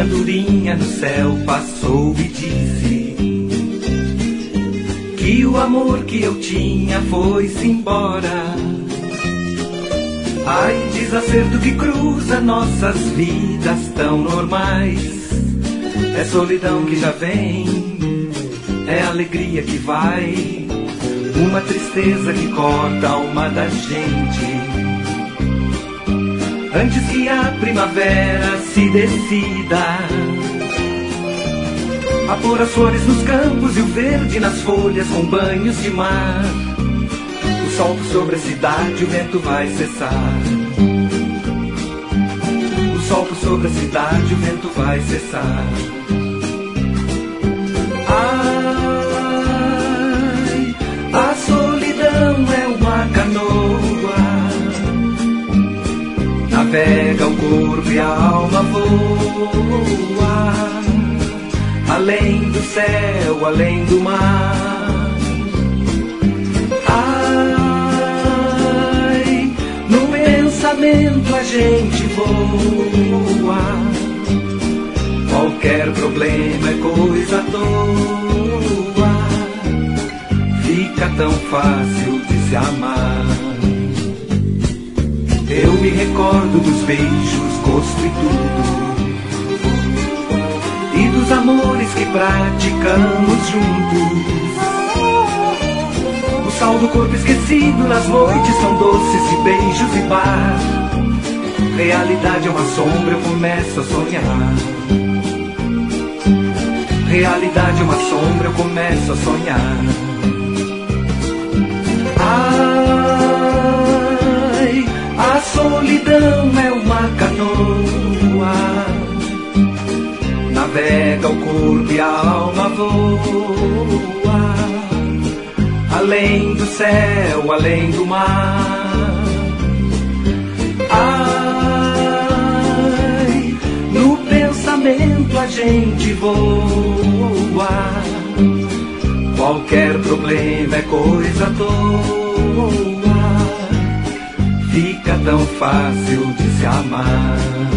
uma andorinha no céu passou e disse que o amor que eu tinha foi-se embora. Ai, desacerto que cruza nossas vidas tão normais. É solidão que já vem, é alegria que vai, uma tristeza que corta a alma da gente. Antes que a primavera se decida a pôr as flores nos campos e o verde nas folhas com banhos de mar, o sol sobre a cidade, o vento vai cessar. O sol sobre a cidade, o vento vai cessar. Ai, a solidão é uma canoa, navega o corpo e a alma voa, além do céu, além do mar. Ai, no pensamento a gente voa, qualquer problema é coisa à toa, fica tão fácil de se amar. Eu me recordo dos beijos, gosto e tudo, e dos amores que praticamos juntos. O sal do corpo esquecido nas noites são doces e beijos e bar. Realidade é uma sombra, eu começo a sonhar. Realidade é uma sombra, eu começo a sonhar. Ai, a solidão é uma canoa, navega o corpo e a alma voa, além do céu, além do mar. Ai, no pensamento a gente voa, qualquer problema é coisa à toa, fica tão fácil de se amar.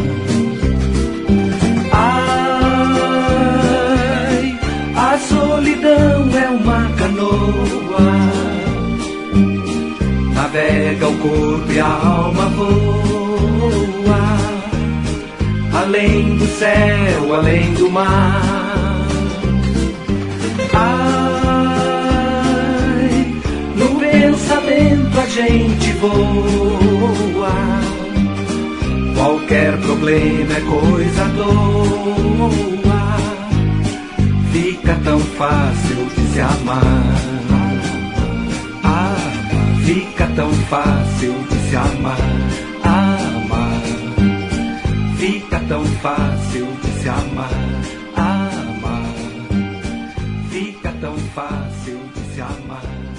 Ai, a solidão é uma canoa, navega o corpo e a alma voa, além do céu, além do mar. Ai, no pensamento a gente voa, qualquer problema é coisa à toa, fica tão fácil de se amar. Fica tão fácil de se amar. Amar, fica tão fácil de se amar. Amar, fica tão fácil de se amar.